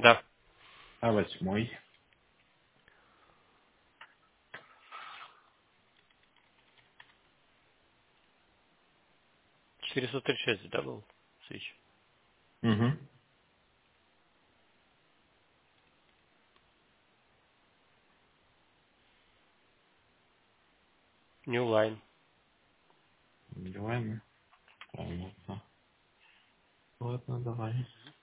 Да. А 8? 436, да, был? Свич. Угу. New line. Давай мы. Понятно. Ладно, давай.